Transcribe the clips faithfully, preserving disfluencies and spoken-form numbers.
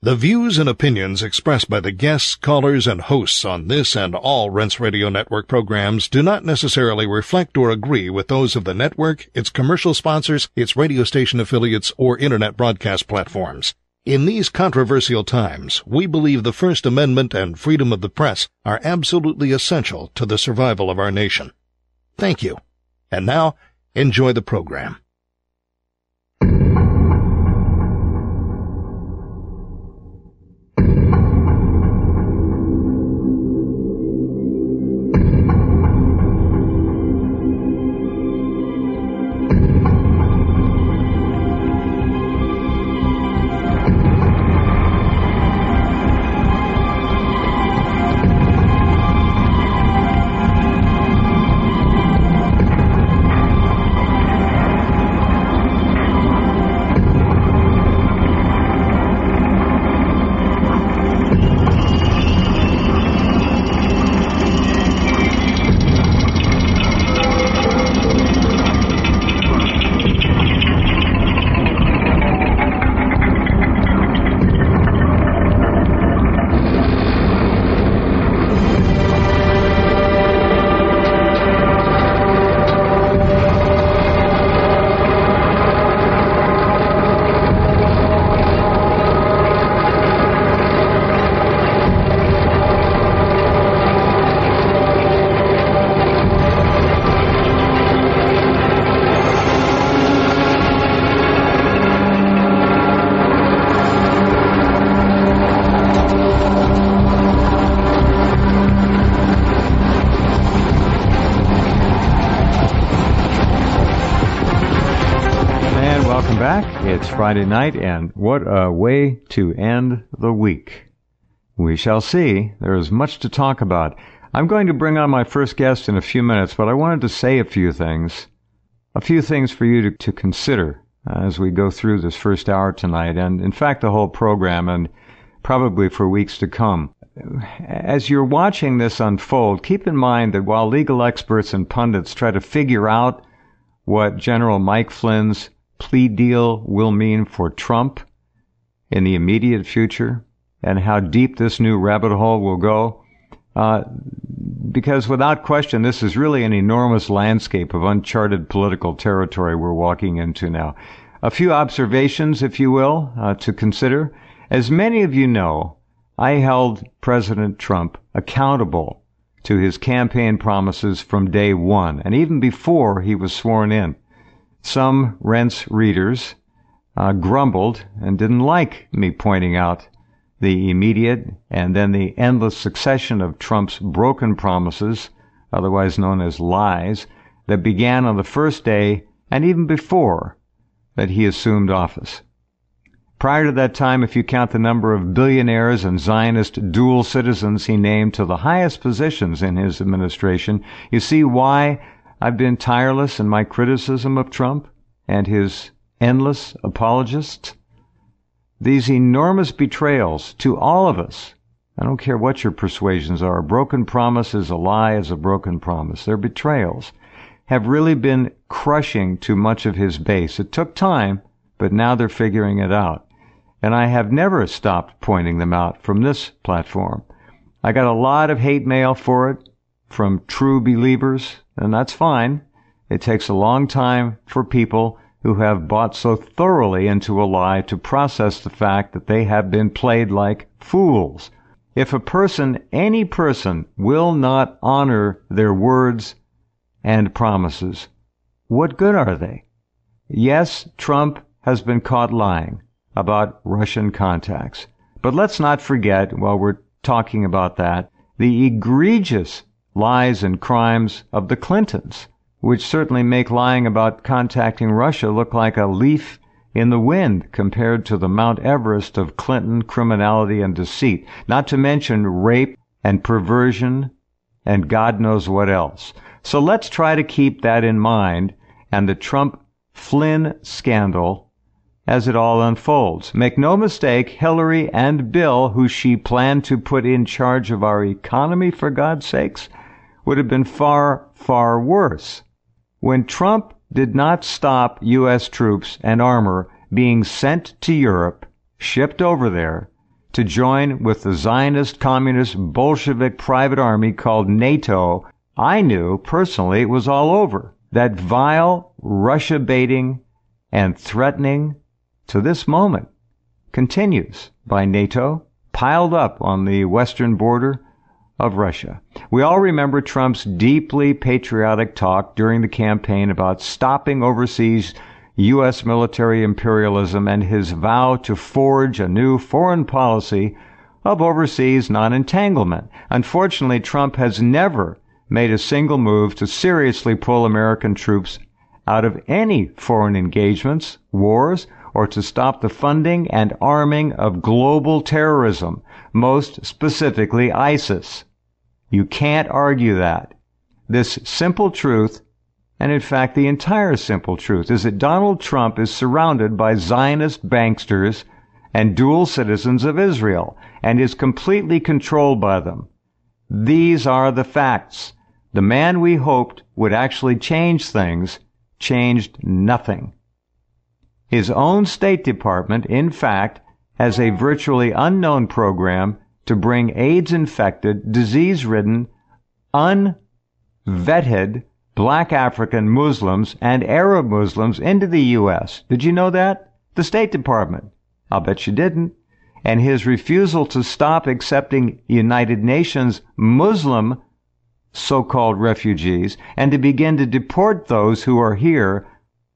The views and opinions expressed by the guests, callers, and hosts on this and all Rense Radio Network programs do not necessarily reflect or agree with those of the network, its commercial sponsors, its radio station affiliates, or internet broadcast platforms. In these controversial times, we believe the First Amendment and freedom of the press are absolutely essential to the survival of our nation. Thank you. And now, enjoy the program. It's Friday night, and what a way to end the week. We shall see. There is much to talk about. I'm going to bring on my first guest in a few minutes, but I wanted to say a few things, a few things for you to, to consider as we go through this first hour tonight, and in fact the whole program, and probably for weeks to come. As you're watching this unfold, keep in mind that while legal experts and pundits try to figure out what General Mike Flynn's plea deal will mean for Trump in the immediate future and how deep this new rabbit hole will go, uh, because without question, this is really an enormous landscape of uncharted political territory we're walking into now. A few observations, if you will, uh, to consider. As many of you know, I held President Trump accountable to his campaign promises from day one, and even before he was sworn in. Some Rense readers uh, grumbled and didn't like me pointing out the immediate and then the endless succession of Trump's broken promises, otherwise known as lies, that began on the first day and even before that he assumed office. Prior to that time, if you count the number of billionaires and Zionist dual citizens he named to the highest positions in his administration, you see why I've been tireless in my criticism of Trump and his endless apologists. These enormous betrayals to all of us, I don't care what your persuasions are, a broken promise is a lie is a broken promise. They're betrayals, have really been crushing to much of his base. It took time, but now they're figuring it out. And I have never stopped pointing them out from this platform. I got a lot of hate mail for it from true believers, and that's fine. It takes a long time for people who have bought so thoroughly into a lie to process the fact that they have been played like fools. If a person, any person, will not honor their words and promises, what good are they? Yes, Trump has been caught lying about Russian contacts. But let's not forget, while we're talking about that, the egregious lies and crimes of the Clintons, which certainly make lying about contacting Russia look like a leaf in the wind compared to the Mount Everest of Clinton criminality and deceit, not to mention rape and perversion and God knows what else. So let's try to keep that in mind and the Trump-Flynn scandal as it all unfolds. Make no mistake, Hillary and Bill, who she planned to put in charge of our economy, for God's sakes, would have been far, far worse. When Trump did not stop U S troops and armor being sent to Europe, shipped over there, to join with the Zionist, communist, Bolshevik private army called NATO, I knew personally it was all over. That vile Russia baiting and threatening to this moment continues by NATO, piled up on the western border of Russia. We all remember Trump's deeply patriotic talk during the campaign about stopping overseas U S military imperialism and his vow to forge a new foreign policy of overseas non-entanglement. Unfortunately, Trump has never made a single move to seriously pull American troops out of any foreign engagements, wars, or to stop the funding and arming of global terrorism, most specifically ISIS. You can't argue that. This simple truth, and in fact the entire simple truth, is that Donald Trump is surrounded by Zionist banksters and dual citizens of Israel, and is completely controlled by them. These are the facts. The man we hoped would actually change things changed nothing. His own State Department, in fact, has a virtually unknown program to bring AIDS-infected, disease-ridden, unvetted black African Muslims and Arab Muslims into the U S. Did you know that? The State Department. I'll bet you didn't. And his refusal to stop accepting United Nations Muslim so-called refugees and to begin to deport those who are here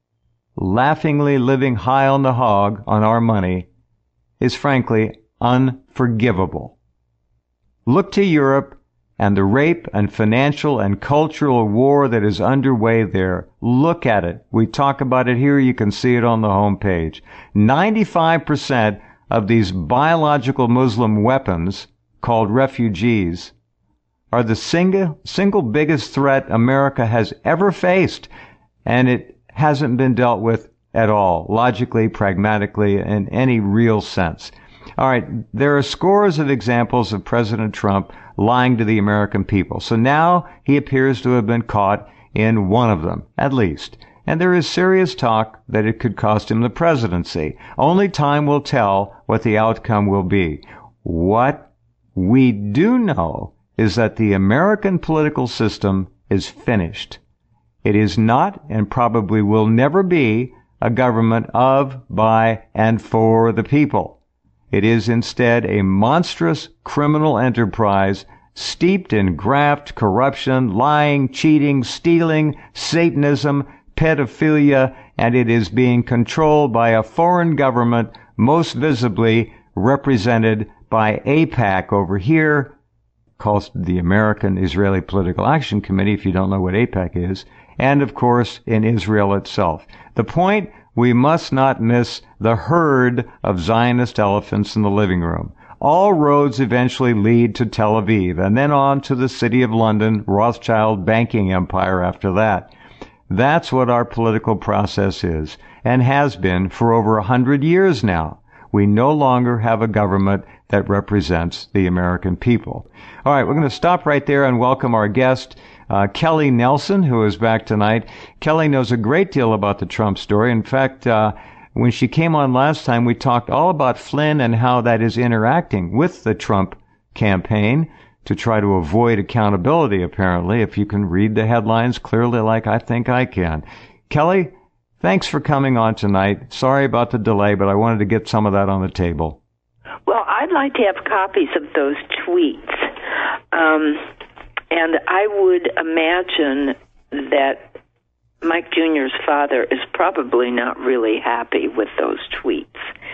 laughingly living high on the hog on our money is frankly unforgivable. Look to Europe and the rape and financial and cultural war that is underway there. Look at it. We talk about it here. You can see it on the homepage. ninety-five percent of these biological Muslim weapons, called refugees, are the single, single biggest threat America has ever faced, and it hasn't been dealt with at all, logically, pragmatically, in any real sense. All right, there are scores of examples of President Trump lying to the American people. So now he appears to have been caught in one of them, at least. And there is serious talk that it could cost him the presidency. Only time will tell what the outcome will be. What we do know is that the American political system is finished. It is not, and probably will never be, a government of, by, and for the people. It is instead a monstrous criminal enterprise steeped in graft, corruption, lying, cheating, stealing, Satanism, pedophilia, and it is being controlled by a foreign government, most visibly represented by AIPAC over here, called the American Israeli Political Action Committee, if you don't know what AIPAC is, and of course in Israel itself. The point, we must not miss the herd of Zionist elephants in the living room. All roads eventually lead to Tel Aviv, and then on to the city of London, Rothschild banking empire after that. That's what our political process is, and has been for over a hundred years now. We no longer have a government that represents the American people. All right, we're going to stop right there and welcome our guest, uh, Kelly Nelson, who is back tonight. Kelly knows a great deal about the Trump story. In fact, uh, when she came on last time, we talked all about Flynn and how that is interacting with the Trump campaign to try to avoid accountability, apparently, if you can read the headlines clearly like I think I can. Kelly, thanks for coming on tonight. Sorry about the delay, but I wanted to get some of that on the table. Well, I'd like to have copies of those tweets. Um, and I would imagine that Mike Junior's father is probably not really happy with those tweets,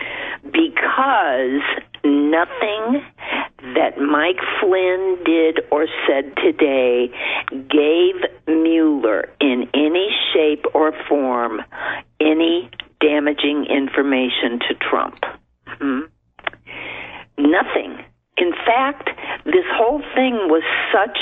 because nothing that Mike Flynn did or said today gave Mueller in any shape or form any damaging information to Trump. Hmm? Nothing. In fact, this whole thing was such,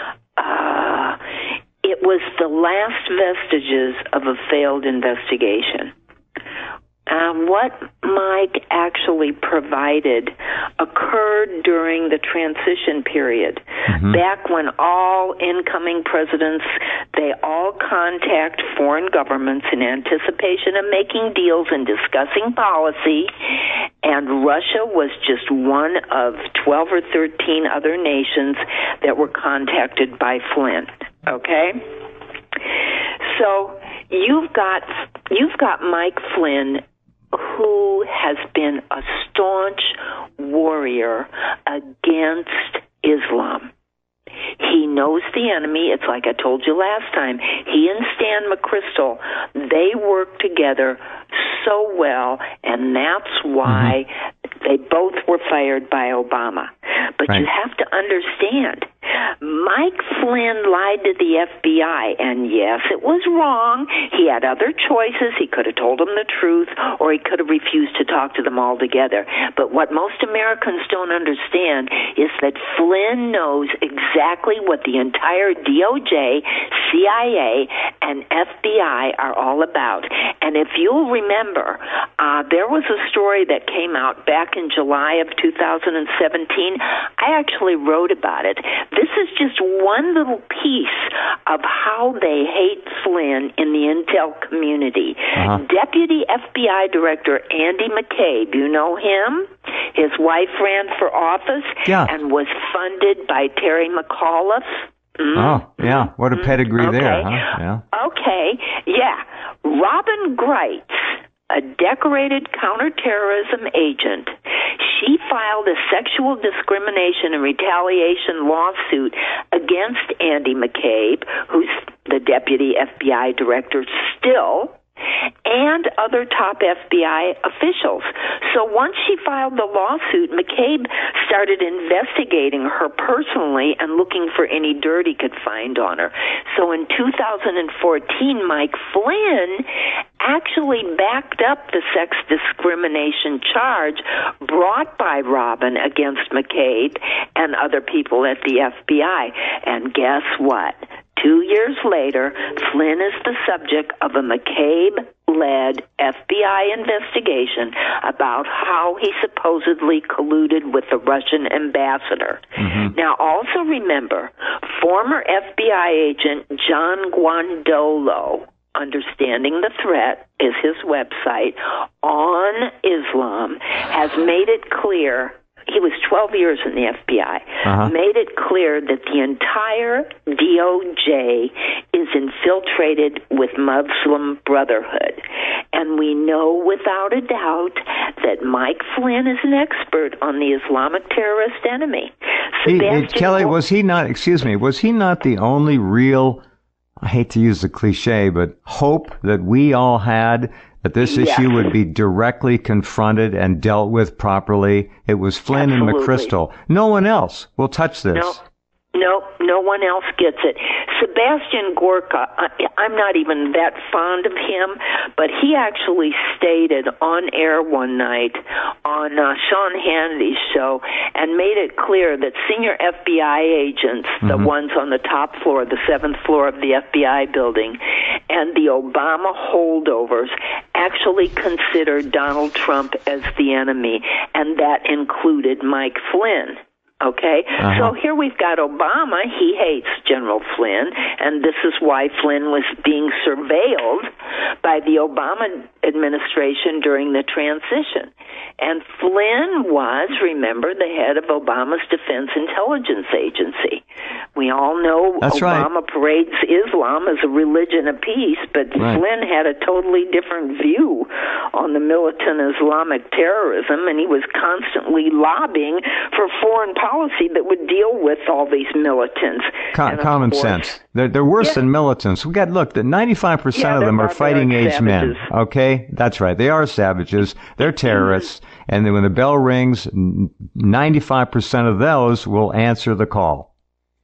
uh, it was the last vestiges of a failed investigation. Uh, what Mike actually provided occurred during the transition period, mm-hmm. back when all incoming presidents, they all contact foreign governments in anticipation of making deals and discussing policy, And Russia was just one of twelve or thirteen other nations that were contacted by Flynn. Okay? So you've got you've got Mike Flynn, who has been a staunch warrior against Islam. He knows the enemy. It's like I told you last time. He and Stan McChrystal, they work together so well, and that's why mm-hmm. they both were fired by Obama. But right. you have to understand, Mike Flynn lied to the F B I, and yes, it was wrong. He had other choices. He could have told them the truth, or he could have refused to talk to them altogether. But what most Americans don't understand is that Flynn knows exactly what the entire D O J, C I A, and F B I are all about. And if you'll remember, uh, there was a story that came out back in July of two thousand seventeen. I actually wrote about it. This is just one little piece of how they hate Flynn in the intel community. Uh-huh. Deputy F B I Director Andy McCabe, you know him? His wife ran for office yeah. and was funded by Terry McAuliffe. Mm-hmm. Oh, yeah. What a pedigree okay. there, huh? Yeah. Okay, yeah. Robin Greitz, a decorated counterterrorism agent, she filed a sexual discrimination and retaliation lawsuit against Andy McCabe, who's the deputy F B I director still, and other top F B I officials. So once she filed the lawsuit, McCabe started investigating her personally and looking for any dirt he could find on her. So in two thousand fourteen, Mike Flynn actually backed up the sex discrimination charge brought by Robin against McCabe and other people at the F B I. And guess what? Two years later, Flynn is the subject of a McCabe-led F B I investigation about how he supposedly colluded with the Russian ambassador. Mm-hmm. Now, also remember, former F B I agent John Guandolo, Understanding the Threat is his website, on Islam, has made it clear. He was twelve years in the F B I, uh-huh. made it clear that the entire D O J is infiltrated with Muslim Brotherhood. And we know without a doubt that Mike Flynn is an expert on the Islamic terrorist enemy. He, he, Kelly, was he not, excuse me, was he not the only real, I hate to use the cliche, but hope that we all had that this yes. issue would be directly confronted and dealt with properly? It was Flynn Absolutely. and McChrystal. No one else will touch this. No, no, no one else gets it. Sebastian Gorka, I, I'm not even that fond of him, but he actually stated on air one night on uh, Sean Hannity's show and made it clear that senior F B I agents, mm-hmm. the ones on the top floor, the seventh floor of the F B I building, and the Obama holdovers actually considered Donald Trump as the enemy, and that included Mike Flynn. Okay, uh-huh. so here we've got Obama. He hates General Flynn, and this is why Flynn was being surveilled by the Obama administration during the transition. And Flynn was, remember, the head of Obama's Defense Intelligence Agency. We all know That's Obama right. parades Islam as a religion of peace, but right. Flynn had a totally different view on the militant Islamic terrorism, and he was constantly lobbying for foreign policy that would deal with all these militants. Com- common course, sense. They're, they're worse yeah. than militants. We got look. The ninety-five percent yeah, of them are fighting age men. Okay, that's right. They are savages. They're terrorists. Mm-hmm. And then when the bell rings, ninety-five percent of those will answer the call.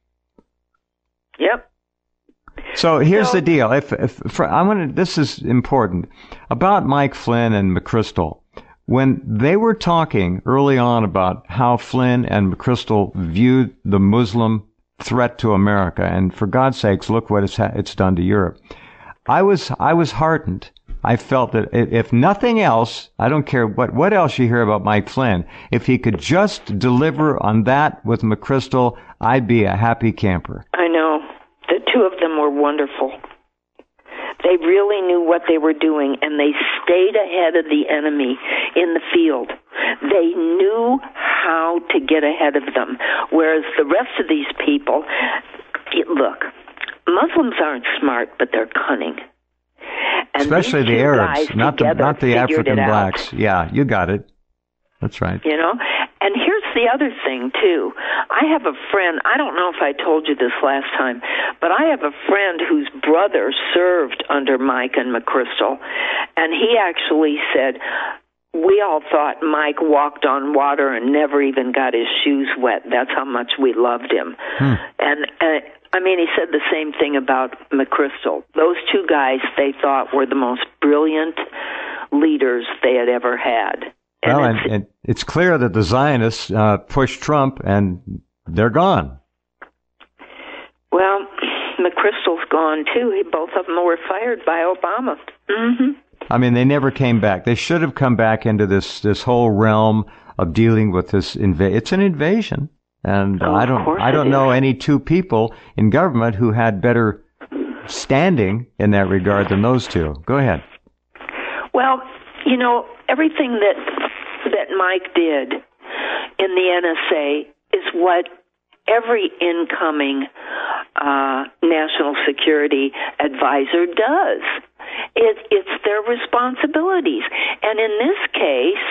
Yep. So here's so, the deal. If, if for, I'm gonna, this is important about Mike Flynn and McChrystal. When they were talking early on about how Flynn and McChrystal viewed the Muslim threat to America, and for God's sakes, look what it's ha- it's done to Europe. I was I was heartened. I felt that if nothing else, I don't care what, what else you hear about Mike Flynn, if he could just deliver on that with McChrystal, I'd be a happy camper. I know. The two of them were wonderful. They really knew what they were doing, and they stayed ahead of the enemy in the field. They knew how to get ahead of them, whereas the rest of these people, look, Muslims aren't smart, but they're cunning. And especially the Arabs, not the not the African blacks. Yeah, you got it. That's right. You know, and here's the other thing, too. I have a friend, I don't know if I told you this last time, but I have a friend whose brother served under Mike and McChrystal, and he actually said, we all thought Mike walked on water and never even got his shoes wet. That's how much we loved him. Hmm. And, uh, I mean, he said the same thing about McChrystal. Those two guys, they thought, were the most brilliant leaders they had ever had. And well, it's, and, and it's clear that the Zionists uh, pushed Trump, and they're gone. Well, McChrystal's gone, too. He, both of them were fired by Obama. Mm-hmm. I mean, they never came back. They should have come back into this, this whole realm of dealing with this invasion. It's an invasion. And oh, I don't I don't know any two people in government who had better standing in that regard than those two. Go ahead. Well, you know, everything that that Mike did in the N S A is what every incoming uh, national security advisor does. It, it's their responsibilities. And in this case,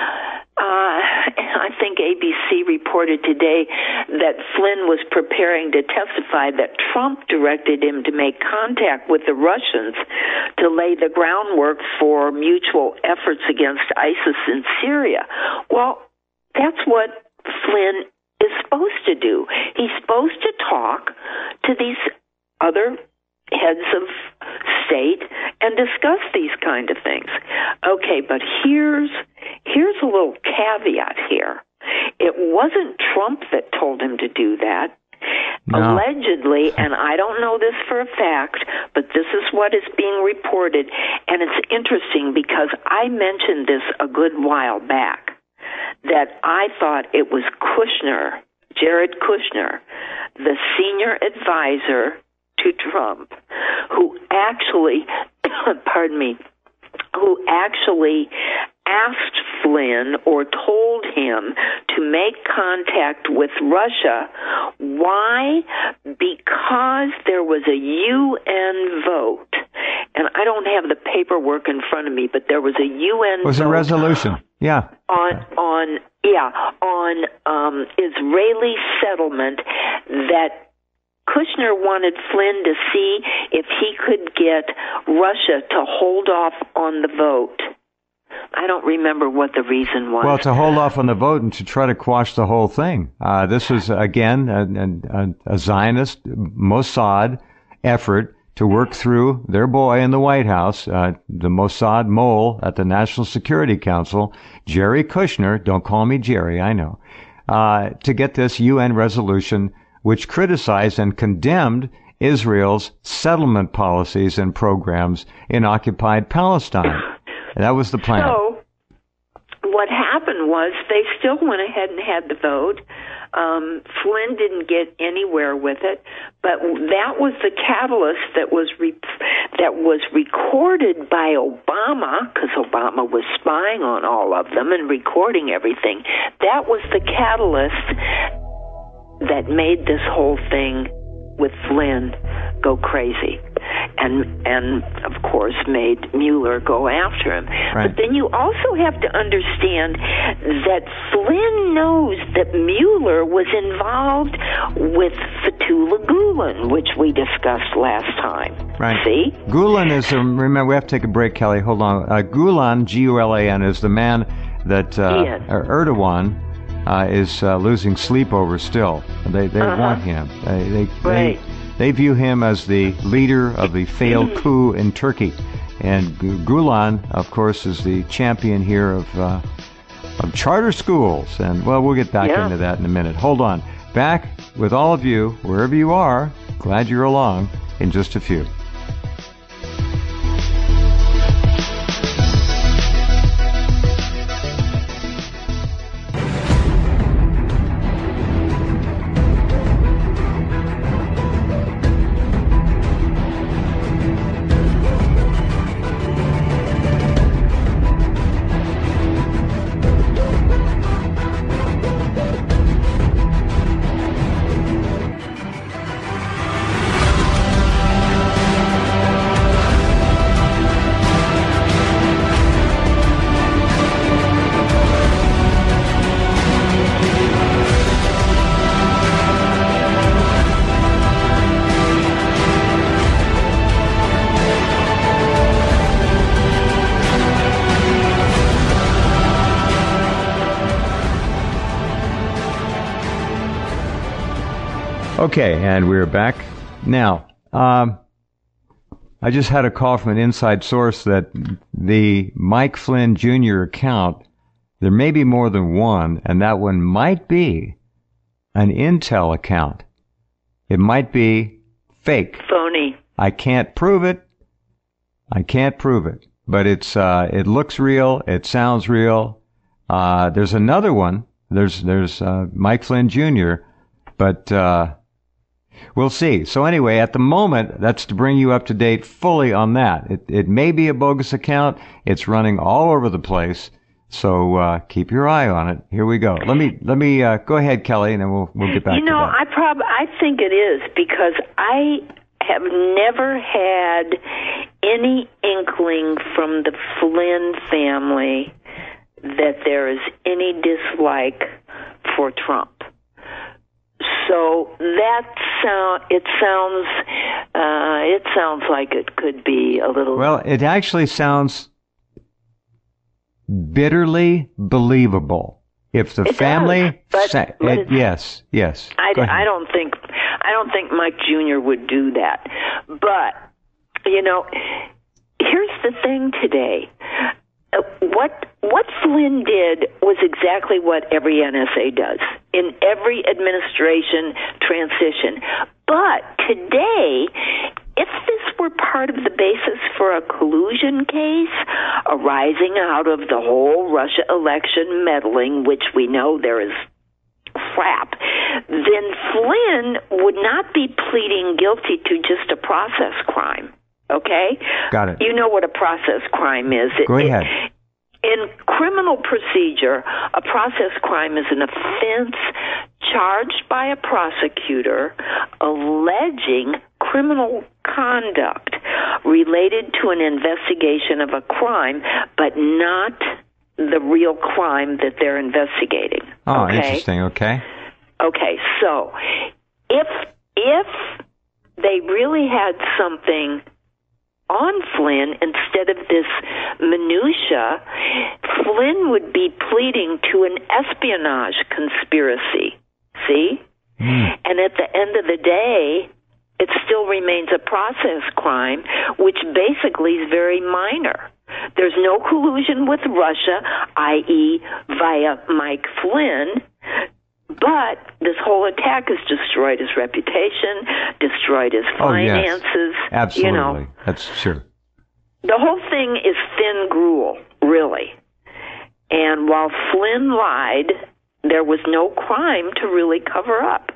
uh, I think A B C reported today that Flynn was preparing to testify that Trump directed him to make contact with the Russians to lay the groundwork for mutual efforts against ISIS in Syria. Well, that's what Flynn is supposed to do. He's supposed to talk to these other heads of state and discuss these kind of things. Okay, but here's here's a little caveat here. It wasn't Trump that told him to do that. No. Allegedly, and I don't know this for a fact, but this is what is being reported, and it's interesting because I mentioned this a good while back, that I thought it was Kushner, Jared Kushner, the senior advisor to Trump, who actually, pardon me, who actually asked Flynn or told him to make contact with Russia. Why? Because there was a U N vote. And I don't have the paperwork in front of me, but there was a U N vote. It was a resolution, yeah. On, on yeah, on um, Israeli settlement that Kushner wanted Flynn to see if he could get Russia to hold off on the vote. I don't remember what the reason was. Well, to hold off on the vote and to try to quash the whole thing. Uh, this was, again, a, a, a Zionist Mossad effort to work through their boy in the White House, uh, the Mossad mole at the National Security Council, Jerry Kushner, don't call me Jerry, I know, uh, to get this U N resolution which criticized and condemned Israel's settlement policies and programs in occupied Palestine. And that was the plan. So, what happened was they still went ahead and had the vote. Um, Flynn didn't get anywhere with it, but that was the catalyst that was re- that was recorded by Obama, because Obama was spying on all of them and recording everything. That was the catalyst that made this whole thing with Flynn go crazy, and and of course made Mueller go after him. Right. But then you also have to understand that Flynn knows that Mueller was involved with Fethullah Gulen, which we discussed last time. Right. See? Gulen is, a, remember, we have to take a break, Kelly. Hold on. Uh, Gulen, G U L A N, is the man that uh, Erdogan Uh, is uh, losing sleep over still. They they uh-huh. want him. They they, right. they they view him as the leader of the failed coup in Turkey, and Gulen, of course, is the champion here of uh, of charter schools. And well, we'll get back yeah. into that in a minute. Hold on. Back with all of you wherever you are. Glad you're along. In just a few. Okay, and we're back. Now, um, I just had a call from an inside source that the Mike Flynn Junior account, there may be more than one, and that one might be an Intel account. It might be fake. Phony. I can't prove it. I can't prove it. But it's uh, it looks real. It sounds real. Uh, there's another one. There's there's uh, Mike Flynn Junior, but uh, we'll see. So anyway, at the moment, that's to bring you up to date fully on that. It it may be a bogus account. It's running all over the place. So uh, keep your eye on it. Here we go. Let me let me uh, go ahead, Kelly, and then we'll we'll get back you know, to that. I prob I think it is because I have never had any inkling from the Flynn family that there is any dislike for Trump. So that sound it sounds uh, it sounds like it could be a little. Well, it actually sounds bitterly believable. If the it family, does, but, sa- but it, yes, yes. I, Go ahead. I don't think I don't think Mike Junior would do that. But you know, here's the thing today. Uh, what what Flynn did was exactly what every N S A does in every administration transition. But today, if this were part of the basis for a collusion case arising out of the whole Russia election meddling, which we know there is crap, then Flynn would not be pleading guilty to just a process crime. Okay? Got it. You know what a process crime is. Go it, ahead. It, in criminal procedure, a process crime is an offense charged by a prosecutor alleging criminal conduct related to an investigation of a crime, but not the real crime that they're investigating. Oh, okay? interesting. Okay. Okay, so if if they really had something on Flynn instead of this minutia, Flynn would be pleading to an espionage conspiracy. See? Mm. And at the end of the day, it still remains a process crime, which basically is very minor. There's no collusion with Russia, that is via Mike Flynn, but this whole attack has destroyed his reputation, destroyed his finances. Oh, yes. Absolutely. You know, that's sure. the whole thing is thin gruel, really. And while Flynn lied, there was no crime to really cover up.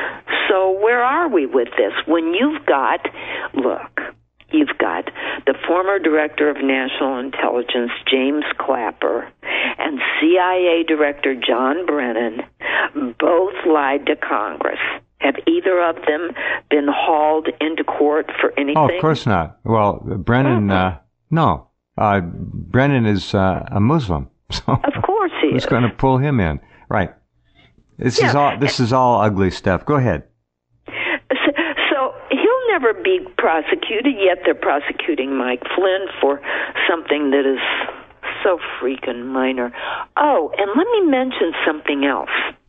So where are we with this? When you've got, look, you've got the former Director of National Intelligence, James Clapper, and C I A Director John Brennan, both lied to Congress. Have either of them been hauled into court for anything? Oh, of course not. Well, Brennan, uh, no. Uh, Brennan is uh, a Muslim. So of course he who's is. going to pull him in? Right. This Yeah. is all. This is all ugly stuff. Go ahead. So, so he'll never be prosecuted, yet they're prosecuting Mike Flynn for something that is so freaking minor. Oh, and let me mention something else.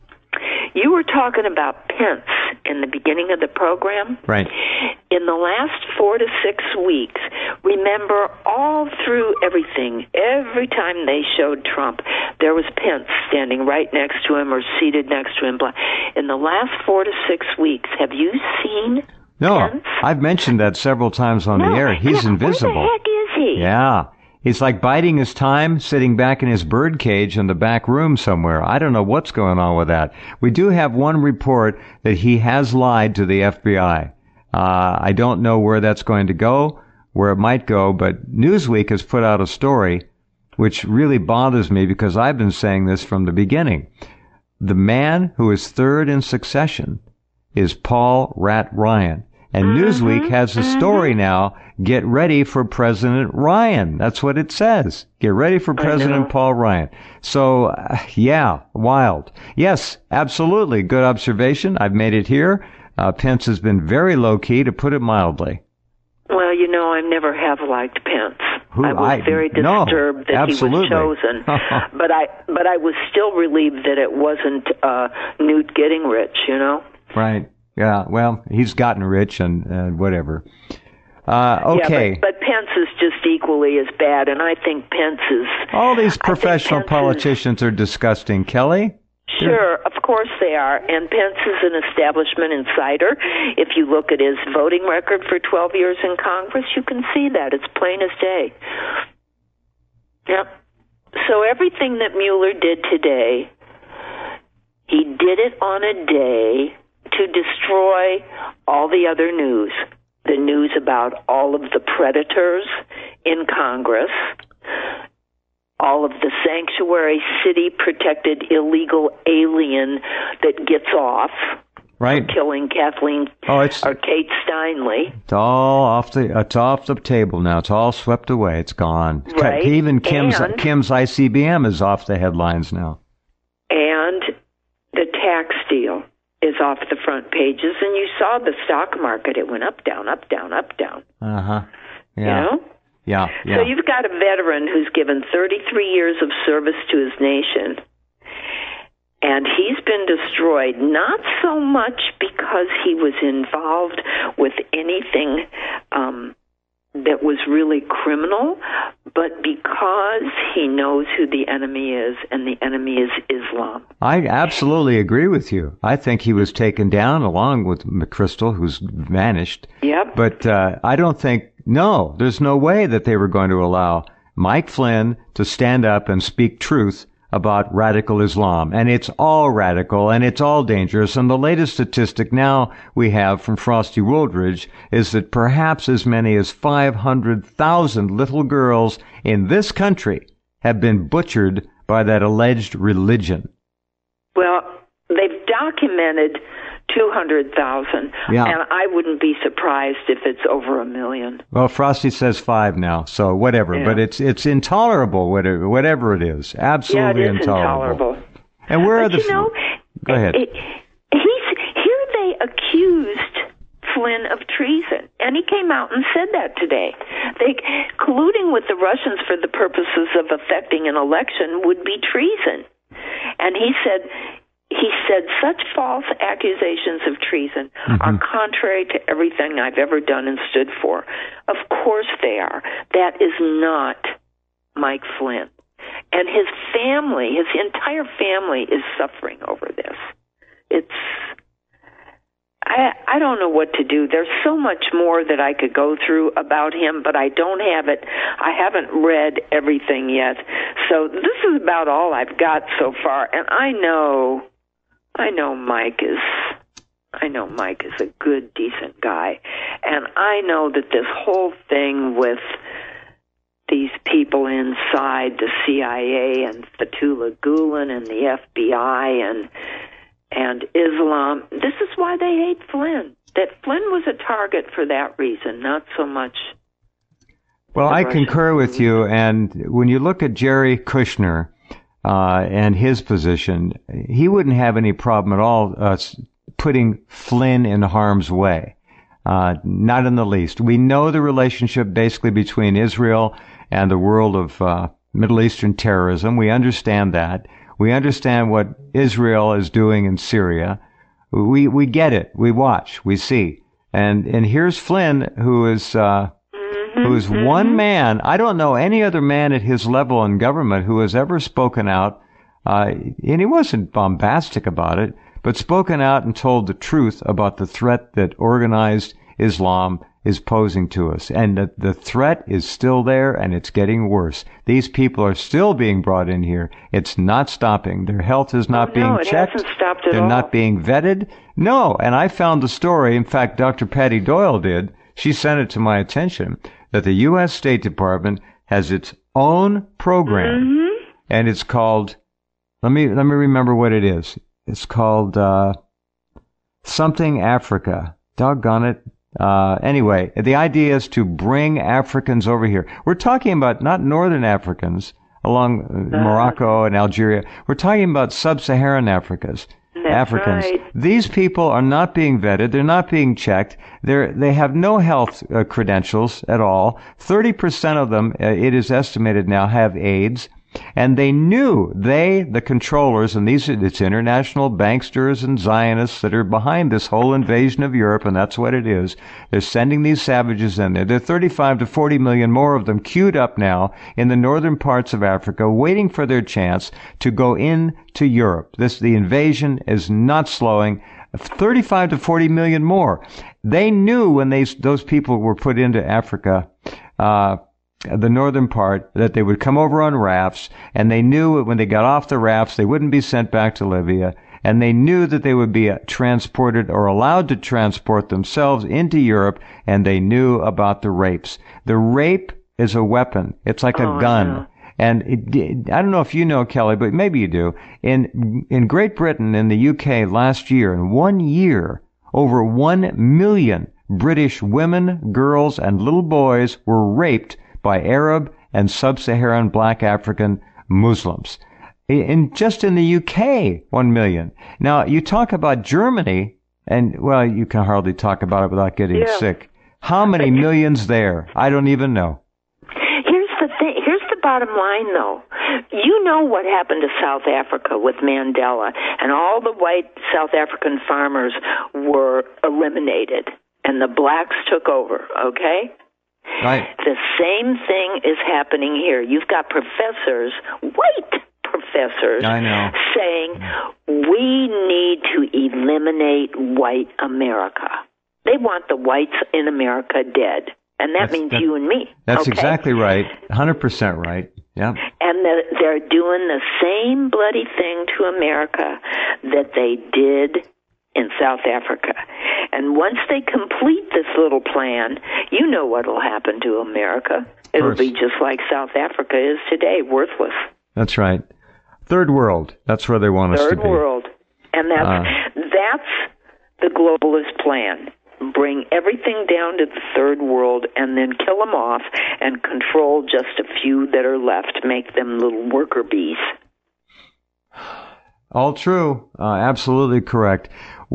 You were talking about Pence in the beginning of the program. Right. In the last four to six weeks, remember all through everything, every time they showed Trump, there was Pence standing right next to him or seated next to him. In the last four to six weeks, have you seen No, Pence? I've mentioned that several times on No, the air. He's yeah, invisible. Where the heck is he? Yeah. He's like biding his time, sitting back in his bird cage in the back room somewhere. I don't know what's going on with that. We do have one report that he has lied to the F B I. Uh, I don't know where that's going to go, where it might go, but Newsweek has put out a story which really bothers me because I've been saying this from the beginning. The man who is third in succession is Paul Rat Ryan. And Mm-hmm, Newsweek has a story now, get ready for President Ryan. That's what it says. Get ready for President Paul Ryan. So, uh, yeah, wild. Yes, absolutely. Good observation. I've made it here. Uh, Pence has been very low-key, to put it mildly. Well, you know, I never have liked Pence. Who, I was I- very no, disturbed that absolutely. he was chosen, but I but I was still relieved that it wasn't uh, Newt Gingrich. You know. Right. Yeah, well, he's gotten rich and, and whatever. Uh, okay. Yeah, but, but Pence is just equally as bad, and I think Pence is... All these professional politicians is, are disgusting, Kelly. Sure, of course they are. And Pence is an establishment insider. If you look at his voting record for twelve years in Congress, you can see that. It's plain as day. Yep. So everything that Mueller did today, he did it on a day to destroy all the other news. The news about all of the predators in Congress, all of the sanctuary city protected illegal alien that gets off, right, killing Kathleen oh, it's, or Kate Steinle. It's all off the it's off the table now. It's all swept away. It's gone. Right. Even Kim's and, Kim's I C B M is off the headlines now. And the tax deal is off the front pages, and you saw the stock market. It went up, down, up, down, up, down. Uh-huh. Yeah. You know? Yeah, yeah. So you've got a veteran who's given thirty-three years of service to his nation, and he's been destroyed, not so much because he was involved with anything um, that was really criminal, but because he knows who the enemy is, and the enemy is Islam. I absolutely agree with you. I think he was taken down along with McChrystal, who's vanished. Yep. But uh, I don't think, no, there's no way that they were going to allow Mike Flynn to stand up and speak truth about radical Islam. And it's all radical, and it's all dangerous. And the latest statistic now we have from Frosty Woldridge is that perhaps as many as five hundred thousand little girls in this country have been butchered by that alleged religion. Well, they've documented two hundred thousand, yeah. And I wouldn't be surprised if it's over a million. Well, Frosty says five now, so whatever. Yeah. But it's it's intolerable, whatever, whatever it is. Absolutely yeah, it is intolerable. intolerable. And where but are the... You know, Go ahead. It, he's, here they accused Flynn of treason, and he came out and said that today. They colluding with the Russians for the purposes of affecting an election would be treason. And he said... He said, such false accusations of treason mm-hmm. are contrary to everything I've ever done and stood for. Of course they are. That is not Mike Flynn. And his family, his entire family is suffering over this. It's, I, I don't know what to do. There's so much more that I could go through about him, but I don't have it. I haven't read everything yet. So this is about all I've got so far. And I know... I know Mike is, I know Mike is a good, decent guy. And I know that this whole thing with these people inside the C I A and Fethullah Gulen and the F B I and, and Islam, this is why they hate Flynn. That Flynn was a target for that reason, not so much. Well, I concur with you. And when you look at Jerry Kushner, Uh, and his position, he wouldn't have any problem at all uh, putting Flynn in harm's way. Uh, not in the least. We know the relationship basically between Israel and the world of uh, Middle Eastern terrorism. We understand that. We understand what Israel is doing in Syria. We we get it. We watch. We see. And and here's Flynn, who is uh, who's one man. I don't know any other man at his level in government who has ever spoken out, uh, and he wasn't bombastic about it, but spoken out and told the truth about the threat that organized Islam is posing to us. And the, the threat is still there, and it's getting worse. These people are still being brought in here. It's not stopping. Their health is not oh, being no, it checked. Hasn't stopped at They're all. not being vetted. No, and I found the story. In fact, Doctor Patty Doyle did. She sent it to my attention, that the U S State Department has its own program, mm-hmm. and it's called, let me let me remember what it is. It's called uh, something Africa. Doggone it. Uh, anyway, the idea is to bring Africans over here. We're talking about not northern Africans along uh, Morocco and Algeria. We're talking about sub-Saharan Africans. That's Africans. Right. These people are not being vetted. They're not being checked. They're, they have no health uh, credentials at all. thirty percent of them, uh, it is estimated now, have AIDS. And they knew, they, the controllers, and these, it's international banksters and Zionists that are behind this whole invasion of Europe, and that's what it is. They're sending these savages in there. There are thirty-five to forty million more of them queued up now in the northern parts of Africa, waiting for their chance to go into Europe. This, the invasion is not slowing. thirty-five to forty million more. They knew when they, those people were put into Africa, uh, the northern part, that they would come over on rafts, and they knew when they got off the rafts, they wouldn't be sent back to Libya, and they knew that they would be transported or allowed to transport themselves into Europe, and they knew about the rapes. The rape is a weapon. It's like oh, a gun. No. And it, I don't know if you know, Kelly, but maybe you do. In in Great Britain, in the U K last year, in one year, over one million British women, girls, and little boys were raped by Arab and sub-Saharan black African Muslims. In just in the U K, one million. Now, you talk about Germany, and, well, you can hardly talk about it without getting yeah. sick. How many millions there? I don't even know. Here's the thing. Here's the bottom line, though. You know what happened to South Africa with Mandela, and all the white South African farmers were eliminated, and the blacks took over, okay? Right. The same thing is happening here. You've got professors, white professors, I know. saying we need to eliminate white America. They want the whites in America dead. And that that's, means that, you and me. That's okay? exactly right. one hundred percent right. Yeah. And the, they're doing the same bloody thing to America that they did in South Africa. And once they complete this little plan, you know what will happen to America. It'll be just like South Africa is today, worthless. That's right. Third world. That's where they want us to be. Third world. And that's, uh, that's the globalist plan. Bring everything down to the third world and then kill them off and control just a few that are left, make them little worker bees. All true. Uh, absolutely correct.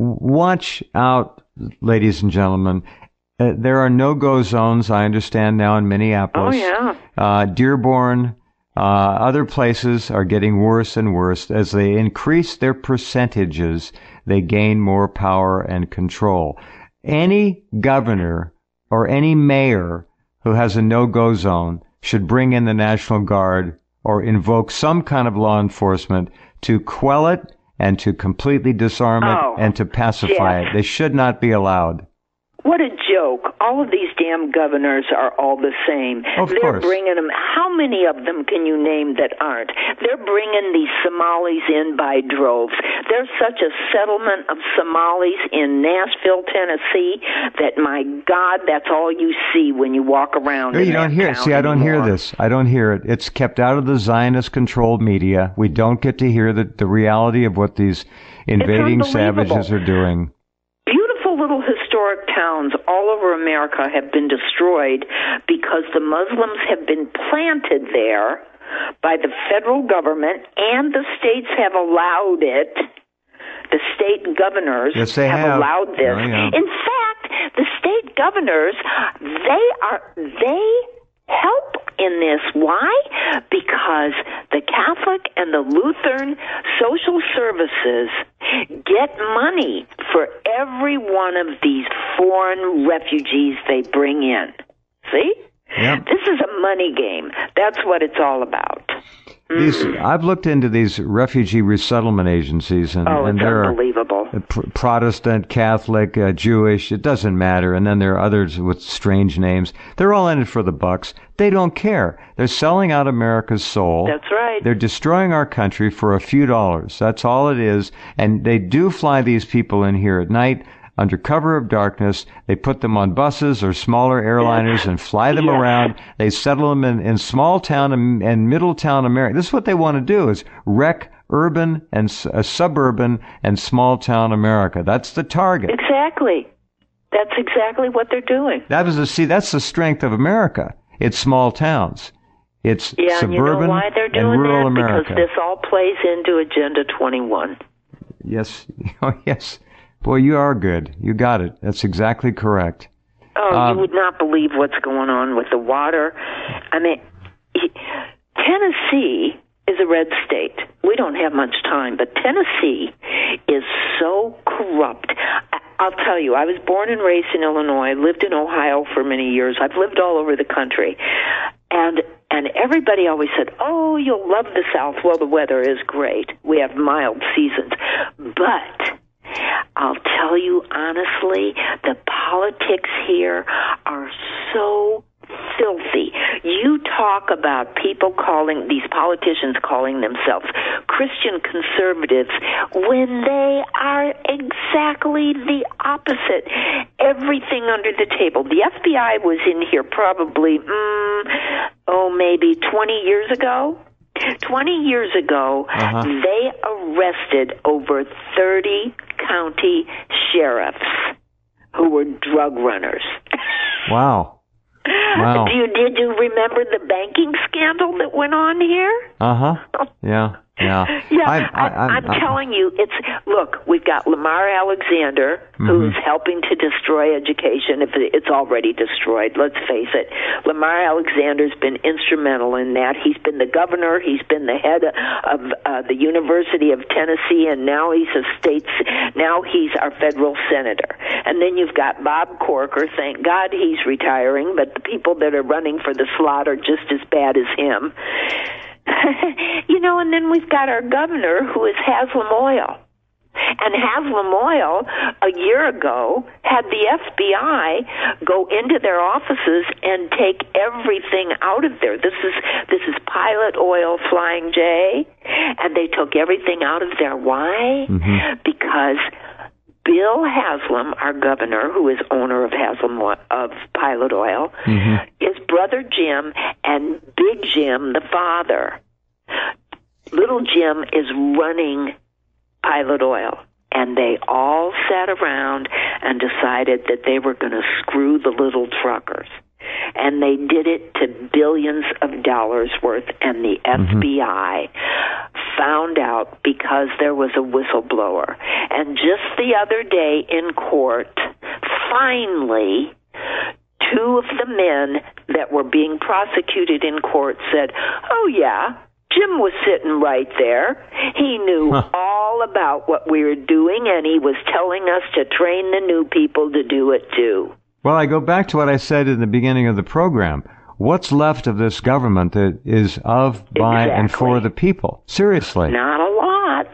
Watch out, ladies and gentlemen. Uh, there are no-go zones, I understand now, in Minneapolis. Oh, yeah. Uh, Dearborn, uh, other places are getting worse and worse. As they increase their percentages, they gain more power and control. Any governor or any mayor who has a no-go zone should bring in the National Guard or invoke some kind of law enforcement to quell it and to completely disarm it oh, and to pacify yes. it. They should not be allowed. What a joke. All of these damn governors are all the same. Of They're course. bringing them. How many of them can you name that aren't? They're bringing these Somalis in by droves. There's such a settlement of Somalis in Nashville, Tennessee, that, my God, that's all you see when you walk around. No, in you don't that hear it. town See, I don't anymore. hear this. I don't hear it. It's kept out of the Zionist-controlled media. We don't get to hear the, the reality of what these invading savages are doing. Beautiful little historic towns all over America have been destroyed because the Muslims have been planted there by the federal government, and the states have allowed it. The state governors yes, they have, have allowed this. Oh, yeah. In fact, the state governors, they are they help in this. Why? Because the Catholic and the Lutheran social services get money for every one of these foreign refugees they bring in. See? Yep. This is a money game. That's what it's all about. These, I've looked into these refugee resettlement agencies, and, oh, and it's there unbelievable. are pr- Protestant, Catholic, uh, Jewish, it doesn't matter. And then there are others with strange names. They're all in it for the bucks. They don't care. They're selling out America's soul. That's right. They're destroying our country for a few dollars. That's all it is. And they do fly these people in here at night under cover of darkness. They put them on buses or smaller airliners and fly them yes. around. They settle them in, in small town and, and middle town America. This is what they want to do, is wreck urban and uh, suburban and small town America. That's the target. Exactly. That's exactly what they're doing. That is a, see, that's the strength of America. It's small towns. It's yeah, suburban and you know why they're doing and rural that? America. Because this all plays into Agenda twenty-one. Yes. Oh, yes. Boy, you are good. You got it. That's exactly correct. Oh, um, you would not believe what's going on with the water. I mean, Tennessee is a red state. We don't have much time, but Tennessee is so corrupt. I'll tell you, I was born and raised in Illinois, lived in Ohio for many years. I've lived all over the country. And and everybody always said, oh, you'll love the South. Well, the weather is great. We have mild seasons. But I'll tell you honestly, the politics here are so filthy. You talk about people calling, these politicians calling themselves Christian conservatives when they are exactly the opposite. Everything under the table. The F B I was in here probably, mm, oh, maybe twenty years ago. twenty years ago, uh-huh. they arrested over thirty county sheriffs who were drug runners. Wow. Wow. Do you, did you remember the banking scandal that went on here? Uh-huh. Yeah. Yeah. Yeah, I, I, I, I'm I, telling you, it's, look, we've got Lamar Alexander, mm-hmm. who's helping to destroy education, if it's already destroyed, let's face it. Lamar Alexander's been instrumental in that. He's been the governor, he's been the head of uh, the University of Tennessee, and now he's a state, now he's our federal senator. And then you've got Bob Corker, thank God he's retiring, but the people that are running for the slot are just as bad as him. You know, and then we've got our governor, who is Haslam Oil. And Haslam Oil, a year ago, had the F B I go into their offices and take everything out of there. This is this is Pilot Oil, Flying J, and they took everything out of there. Why? Mm-hmm. Because Bill Haslam, our governor, who is owner of Haslam of Pilot Oil, mm-hmm. is brother Jim, and Big Jim, the father. Little Jim is running Pilot Oil, and they all sat around and decided that they were going to screw the little truckers. And they did it to billions of dollars worth, and the mm-hmm. F B I found out because there was a whistleblower. And just the other day in court, finally, two of the men that were being prosecuted in court said, oh, yeah, Jim was sitting right there. He knew huh. all about what we were doing, and he was telling us to train the new people to do it, too. Well, I go back to what I said in the beginning of the program. What's left of this government that is of, by, exactly. and for the people? Seriously. Not a lot.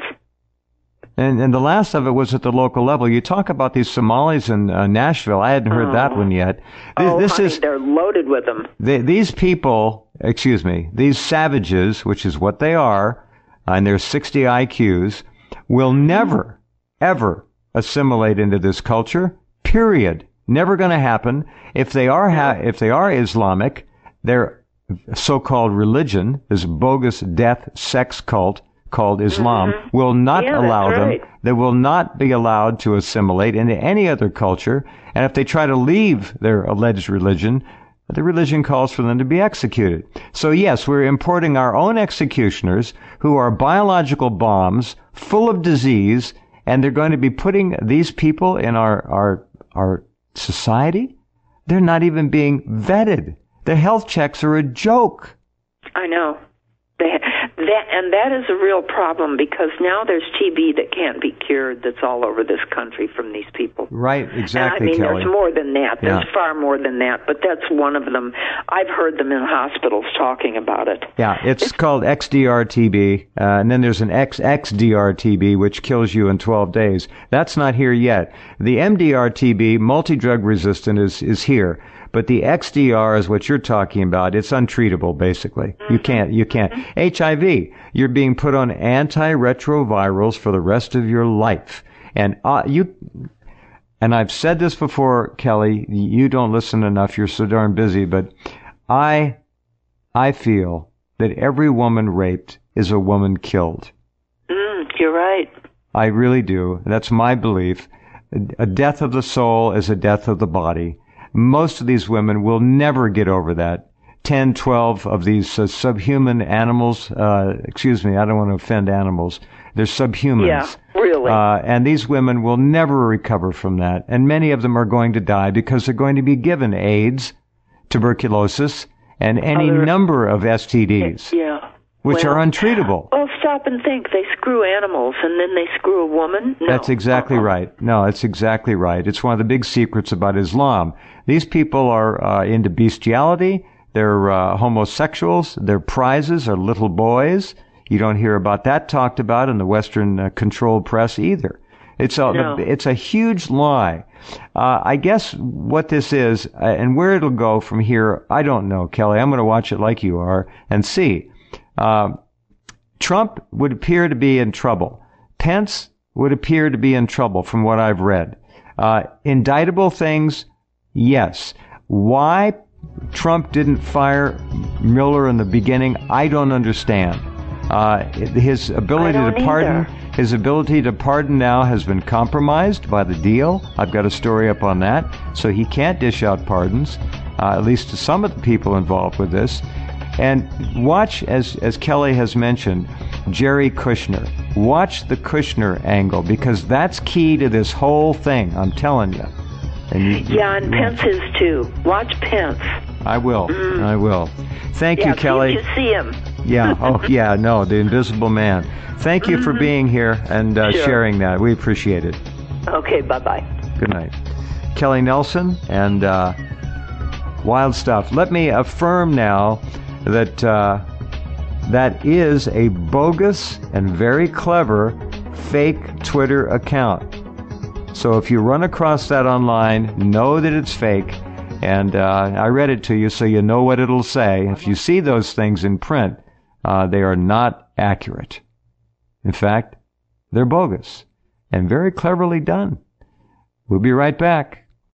And and the last of it was at the local level. You talk about these Somalis in uh, Nashville. I hadn't heard oh. that one yet. This, oh, this honey, is, they're loaded with them. They, these people, excuse me, these savages, which is what they are, uh, and their sixty I Qs, will never, ever assimilate into this culture, period. Never going to happen. If they are ha- if they are Islamic, their so-called religion, this bogus death sex cult called Islam, mm-hmm. will not yeah, allow them. Right. They will not be allowed to assimilate into any other culture. And if they try to leave their alleged religion, the religion calls for them to be executed. So yes, we're importing our own executioners who are biological bombs full of disease, and they're going to be putting these people in our our our society. They're not even being vetted. The health checks are a joke. I know. They, that, and that is a real problem, because now there's T B that can't be cured that's all over this country from these people. Right, exactly, and I mean, Kelly. there's more than that. There's yeah. far more than that, but that's one of them. I've heard them in hospitals talking about it. Yeah, it's, it's called X D R T B, uh, and then there's an X X D R T B, which kills you in twelve days. That's not here yet. The M D R T B, multi-drug resistant, is, is here. But the X D R is what you're talking about. It's untreatable, basically. Mm-hmm. You can't, you can't. Mm-hmm. H I V, you're being put on antiretrovirals for the rest of your life. And uh, you, and I've said this before, Kelly, you don't listen enough. You're so darn busy. But I, I feel that every woman raped is a woman killed. Mm, you're right. I really do. That's my belief. A death of the soul is a death of the body. Most of these women will never get over that. Ten, twelve of these uh, subhuman animals, uh, excuse me, I don't want to offend animals. They're subhumans. Yeah, really. Uh, and these women will never recover from that. And many of them are going to die because they're going to be given AIDS, tuberculosis, and any Other, number of S T Ds. Yeah. which well, are untreatable. Well, stop and think. They screw animals, and then they screw a woman? No. That's exactly uh-uh. right. No, that's exactly right. It's one of the big secrets about Islam. These people are uh, into bestiality. They're uh, homosexuals. Their prizes are little boys. You don't hear about that talked about in the Western uh, controlled press either. It's a, No. it's a huge lie. Uh, I guess what this is, uh, and where it'll go from here, I don't know, Kelly. I'm going to watch it like you are and see. Uh, Trump would appear to be in trouble. Pence would appear to be in trouble from what I've read. Uh, indictable things, yes. Why Trump didn't fire Mueller in the beginning, I don't understand. Uh, his ability I to don't pardon, either. his ability to pardon now has been compromised by the deal. I've got a story up on that. So he can't dish out pardons, uh, at least to some of the people involved with this. And watch, as as Kelly has mentioned, Jerry Kushner. Watch the Kushner angle, because that's key to this whole thing. I'm telling you. And you Yeah, and Pence is too. Watch Pence. I will. Mm. I will. Thank Yeah, you, Kelly. you see him. Yeah. Oh, yeah. No, the Invisible Man. Thank you for Mhm. being here and uh, Sure. sharing that. We appreciate it. Okay, bye-bye. Good night. Kelly Nelson and uh, Wild Stuff. Let me affirm now that uh, that is a bogus and very clever fake Twitter account. So if you run across that online, know that it's fake. And uh, I read it to you so you know what it'll say. If you see those things in print, uh, they are not accurate. In fact, they're bogus and very cleverly done. We'll be right back.